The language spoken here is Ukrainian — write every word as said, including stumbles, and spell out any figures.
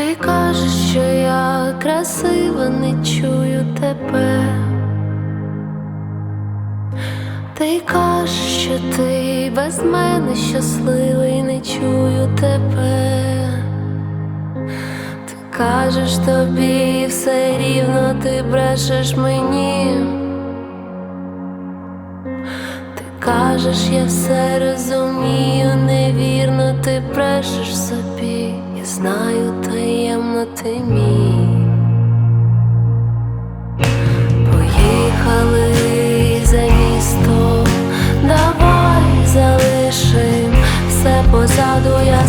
Ти кажеш, що я красива, не чую тебе. Ти кажеш, що ти без мене щасливий, не чую тебе. Ти кажеш, тобі все рівно, ти брешеш мені. Ти кажеш, я все розумію, невірно, ти брешеш собі. Я знаю, таємно ти мій. Поїхали за місто, давай залишим все позаду. Я